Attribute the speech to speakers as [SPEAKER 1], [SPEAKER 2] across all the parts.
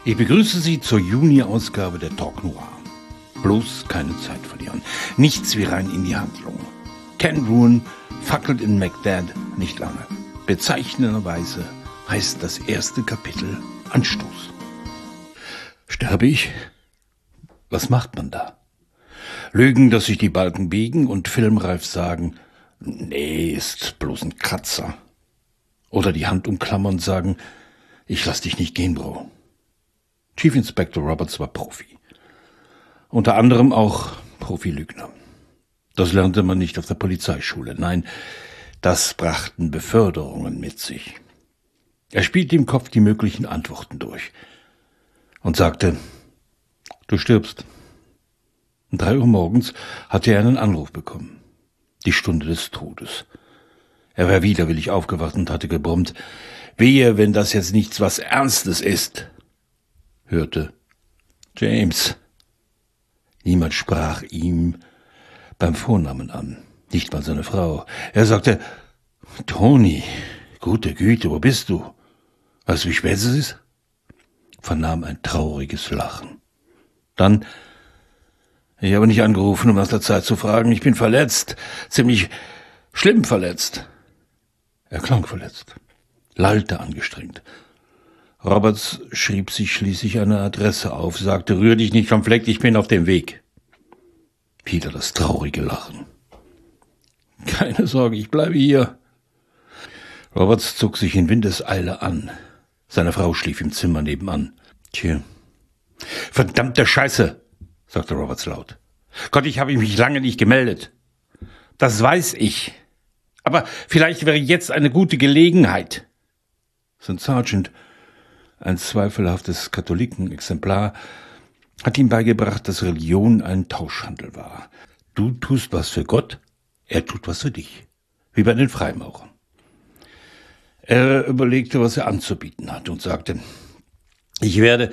[SPEAKER 1] Ich begrüße Sie zur Juni-Ausgabe der Talk Noir. Bloß keine Zeit verlieren. Nichts wie rein in die Handlung. Ken Ruan fackelt in Bagdad nicht lange. Bezeichnenderweise heißt das erste Kapitel Anstoß. Sterbe ich? Was macht man da? Lügen, dass sich die Balken biegen und filmreif sagen, nee, ist bloß ein Kratzer. Oder die Hand umklammern und sagen, ich lass dich nicht gehen, Bro. Chief Inspector Roberts war Profi. Unter anderem auch Profilügner. Das lernte man nicht auf der Polizeischule. Nein, das brachten Beförderungen mit sich. Er spielte im Kopf die möglichen Antworten durch und sagte, du stirbst. Um 3 Uhr morgens hatte er einen Anruf bekommen. Die Stunde des Todes. Er war widerwillig aufgewacht und hatte gebrummt, wehe, wenn das jetzt nichts was Ernstes ist. Hörte, James. Niemand sprach ihm beim Vornamen an, nicht mal seine Frau. Er sagte, Tony, gute Güte, wo bist du? Weißt du, wie spät es ist? Vernahm ein trauriges Lachen. Dann, ich habe nicht angerufen, um nach der Zeit zu fragen, ich bin verletzt, ziemlich schlimm verletzt. Er klang verletzt, lallte angestrengt. Roberts schrieb sich schließlich eine Adresse auf, sagte, rühr dich nicht vom Fleck, ich bin auf dem Weg. Wieder das traurige Lachen. Keine Sorge, ich bleibe hier. Roberts zog sich in Windeseile an. Seine Frau schlief im Zimmer nebenan. Tja. Verdammte Scheiße, sagte Roberts laut. Gott, ich habe mich lange nicht gemeldet. Das weiß ich. Aber vielleicht wäre jetzt eine gute Gelegenheit. Sein Sergeant, ein zweifelhaftes Katholikenexemplar, hat ihm beigebracht, dass Religion ein Tauschhandel war. Du tust was für Gott, er tut was für dich. Wie bei den Freimaurern. Er überlegte, was er anzubieten hat und sagte, ich werde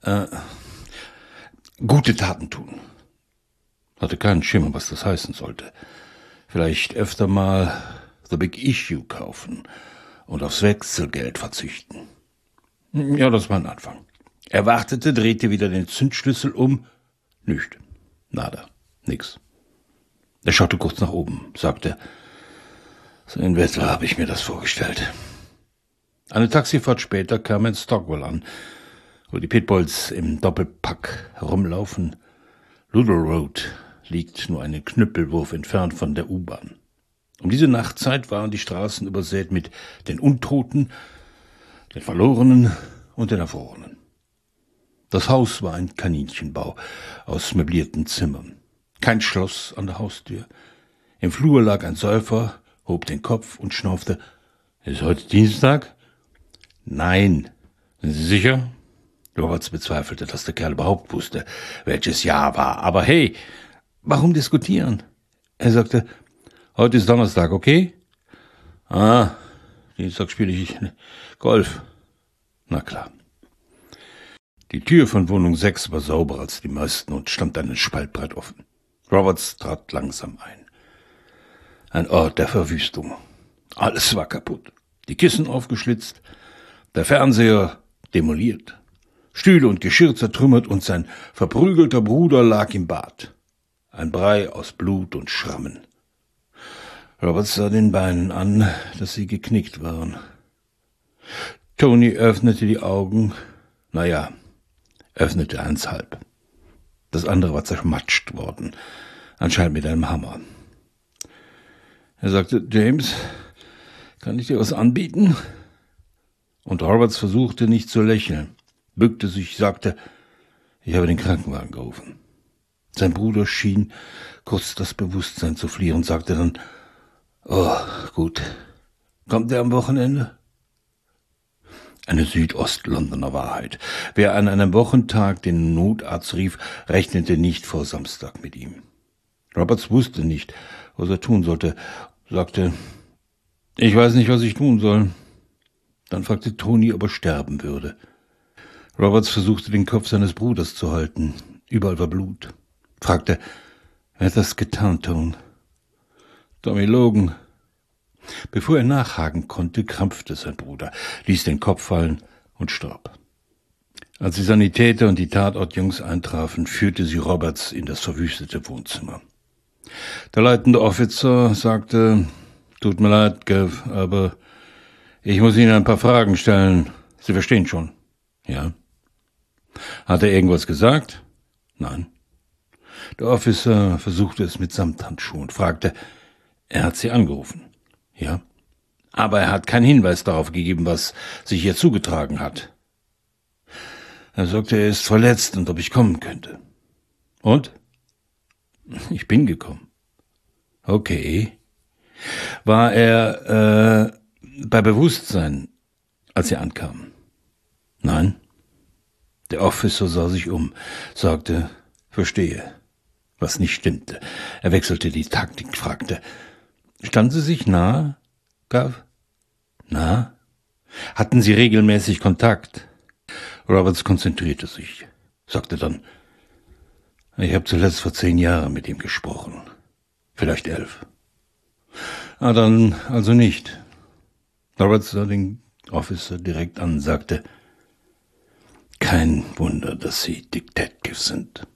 [SPEAKER 1] gute Taten tun. Hatte keinen Schimmer, was das heißen sollte. Vielleicht öfter mal The Big Issue kaufen und aufs Wechselgeld verzichten. Ja, das war ein Anfang. Er wartete, drehte wieder den Zündschlüssel um. Nicht. Nada. Nix. Er schaute kurz nach oben, sagte, so in etwa habe ich mir das vorgestellt. Eine Taxifahrt später kam er in Stockwell an, wo die Pitbulls im Doppelpack herumlaufen. Ludlow Road liegt nur einen Knüppelwurf entfernt von der U-Bahn. Um diese Nachtzeit waren die Straßen übersät mit den Untoten, den Verlorenen und den Erfrorenen. Das Haus war ein Kaninchenbau aus möblierten Zimmern. Kein Schloss an der Haustür. Im Flur lag ein Säufer, hob den Kopf und schnaufte. Ist heute Dienstag? Nein. Sind Sie sicher? Roberts bezweifelte, dass der Kerl überhaupt wusste, welches Jahr war. Aber hey, warum diskutieren? Er sagte, heute ist Donnerstag, okay? Dienstag spiele ich Golf. Na klar. Die Tür von Wohnung 6 war sauberer als die meisten und stand einen Spalt breit offen. Roberts trat langsam ein. Ein Ort der Verwüstung. Alles war kaputt. Die Kissen aufgeschlitzt, der Fernseher demoliert, Stühle und Geschirr zertrümmert und sein verprügelter Bruder lag im Bad. Ein Brei aus Blut und Schrammen. Roberts sah den Beinen an, dass sie geknickt waren. Tony öffnete die Augen, öffnete eins halb. Das andere war zermatscht worden, anscheinend mit einem Hammer. Er sagte, James, kann ich dir was anbieten? Und Roberts versuchte nicht zu lächeln, bückte sich, sagte, ich habe den Krankenwagen gerufen. Sein Bruder schien kurz das Bewusstsein zu verlieren und sagte dann, oh, gut, kommt er am Wochenende? Eine Südost-Londoner Wahrheit. Wer an einem Wochentag den Notarzt rief, rechnete nicht vor Samstag mit ihm. Roberts wusste nicht, was er tun sollte, sagte, ich weiß nicht, was ich tun soll. Dann fragte Tony, ob er sterben würde. Roberts versuchte, den Kopf seines Bruders zu halten. Überall war Blut. Fragte, wer hat das getan, Tone? Tommy Logan. Bevor er nachhaken konnte, krampfte sein Bruder, ließ den Kopf fallen und starb. Als die Sanitäter und die Tatortjungs eintrafen, führte sie Roberts in das verwüstete Wohnzimmer. Der leitende Officer sagte, »Tut mir leid, Gav, aber ich muss Ihnen ein paar Fragen stellen. Sie verstehen schon.« »Ja.« »Hat er irgendwas gesagt?« »Nein.« Der Officer versuchte es mit Samthandschuhen, fragte, »Er hat Sie angerufen?« »Ja.« »Aber er hat keinen Hinweis darauf gegeben, was sich hier zugetragen hat.« Er sagte, er ist verletzt und ob ich kommen könnte. »Und?« »Ich bin gekommen.« »Okay.« »War er bei Bewusstsein, als Sie ankamen?« »Nein.« Der Officer sah sich um, sagte, »Verstehe«, was nicht stimmte. Er wechselte die Taktik, fragte, »Standen Sie sich nahe, Gav?« »Na?« »Hatten Sie regelmäßig Kontakt?« Roberts konzentrierte sich, sagte dann, »Ich habe zuletzt vor 10 Jahren mit ihm gesprochen. Vielleicht 11. Dann also nicht.« Roberts sah den Officer direkt an, sagte, »Kein Wunder, dass Sie Detectives sind.«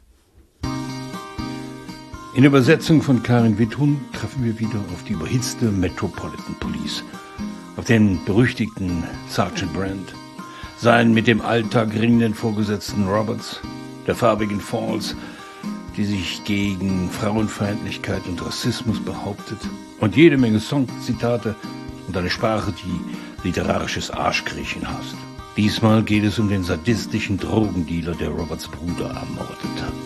[SPEAKER 1] In der Übersetzung von Karin Witthuhn treffen wir wieder auf die überhitzte Metropolitan Police, auf den berüchtigten Sergeant Brand, seinen mit dem Alltag ringenden Vorgesetzten Roberts, der farbigen Falls, die sich gegen Frauenfeindlichkeit und Rassismus behauptet, und jede Menge Songzitate und eine Sprache, die literarisches Arschkriechen hasst. Diesmal geht es um den sadistischen Drogendealer, der Roberts Bruder ermordet hat.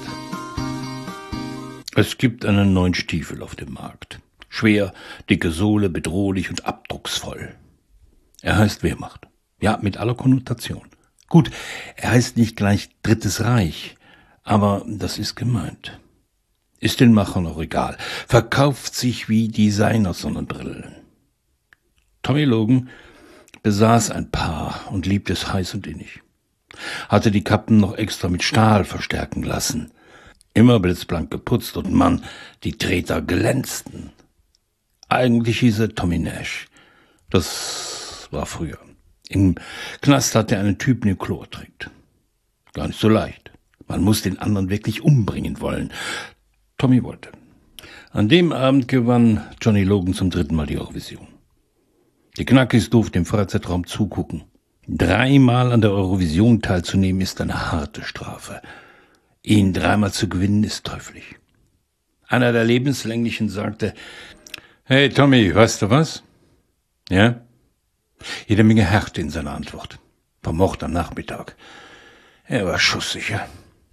[SPEAKER 1] Es gibt einen neuen Stiefel auf dem Markt. Schwer, dicke Sohle, bedrohlich und abdrucksvoll. Er heißt Wehrmacht. Ja, mit aller Konnotation. Gut, er heißt nicht gleich Drittes Reich, aber das ist gemeint. Ist den Machern auch egal. Verkauft sich wie Designer-Sonnenbrillen. Tommy Logan besaß ein Paar und liebte es heiß und innig. Hatte die Kappen noch extra mit Stahl verstärken lassen. Immer blitzblank geputzt und Mann, die Treter glänzten. Eigentlich hieß er Tommy Nash. Das war früher. Im Knast hatte er einen Typen, der Chlor trinkt. Gar nicht so leicht. Man muss den anderen wirklich umbringen wollen. Tommy wollte. An dem Abend gewann Johnny Logan zum 3. Mal die Eurovision. Die Knackis durften im Freizeitraum zugucken. 3 Mal an der Eurovision teilzunehmen ist eine harte Strafe. Ihn 3 Mal zu gewinnen ist teuflisch. Einer der Lebenslänglichen sagte, »Hey Tommy, weißt du was?« »Ja?« Jede Menge Härte in seiner Antwort. Vermocht am Nachmittag. Er war schusssicher.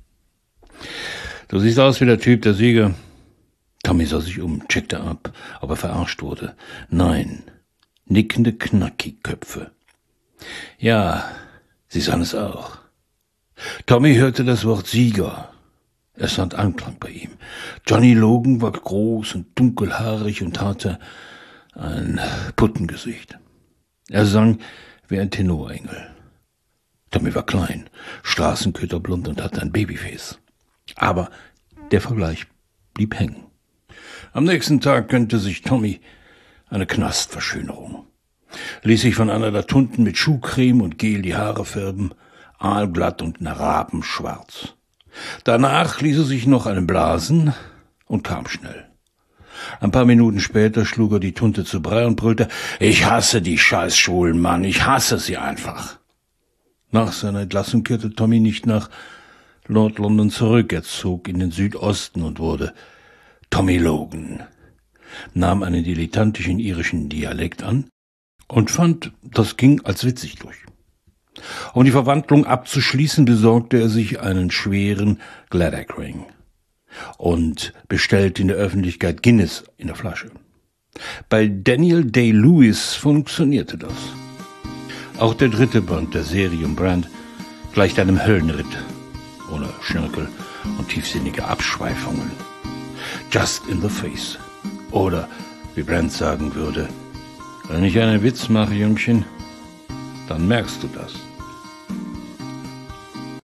[SPEAKER 1] »Du siehst aus wie der Typ, der Sieger.« Tommy sah sich um, checkte ab, ob er verarscht wurde. Nein, nickende Knackiköpfe. Ja, sie sahen es auch. Tommy hörte das Wort Sieger. Es fand Anklang bei ihm. Johnny Logan war groß und dunkelhaarig und hatte ein Puttengesicht. Er sang wie ein Tenorengel. Tommy war klein, straßenköterblond und hatte ein Babyface. Aber der Vergleich blieb hängen. Am nächsten Tag gönnte sich Tommy eine Knastverschönerung. Ließ sich von einer der Tunden mit Schuhcreme und Gel die Haare färben, aalglatt und rabenschwarz. Danach ließ er sich noch einen blasen und kam schnell. Ein paar Minuten später schlug er die Tunte zu Brei und brüllte, »Ich hasse die scheiß schwulen Mann, ich hasse sie einfach.« Nach seiner Entlassung kehrte Tommy nicht nach Nord-London zurück. Er zog in den Südosten und wurde Tommy Logan, nahm einen dilettantischen irischen Dialekt an und fand, das ging als witzig durch. Um die Verwandlung abzuschließen, besorgte er sich einen schweren Gladach-Ring und bestellte in der Öffentlichkeit Guinness in der Flasche. Bei Daniel Day-Lewis funktionierte das. Auch der 3. Band der Serie um Brand gleicht einem Höllenritt, ohne Schnörkel und tiefsinnige Abschweifungen. Just in the face. Oder, wie Brand sagen würde, wenn ich einen Witz mache, Jüngchen, dann merkst du das.